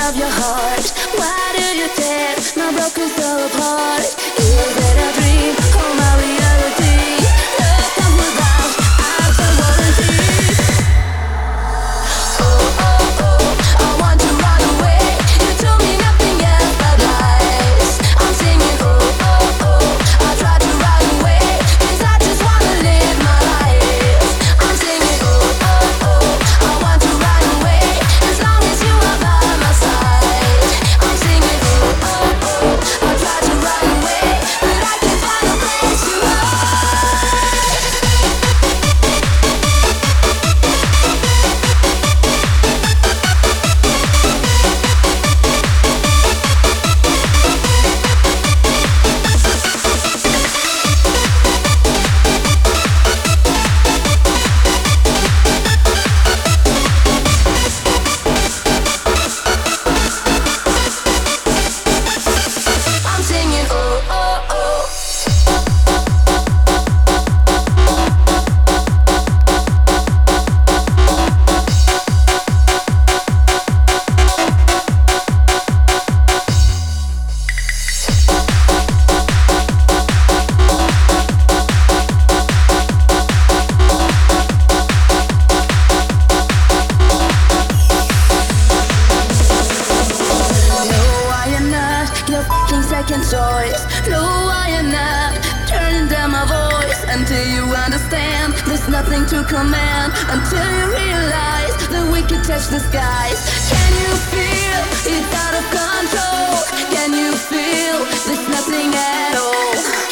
of your heart. Why do you tear my broken soul apart? Is it a dream or my reality? Love comes without after warranty. Oh, oh, oh, I want to run away. You told me nothing else but lies. I'm singing oh, oh, oh, I try to run away, 'cause I just wanna live my life. I'm singing oh, oh, oh, I want to run away, as long as you are by my side. I'm singing oh, oh, oh, I try to run away, but I can't find a place to hide. I'm singing oh, oh, oh. No, I am not your fucking second choice. No, I am not turning down my voice until you understand there's nothing to command, until you realize that we can touch the skies. Can you feel it's out of control? Can you feel there's nothing at all?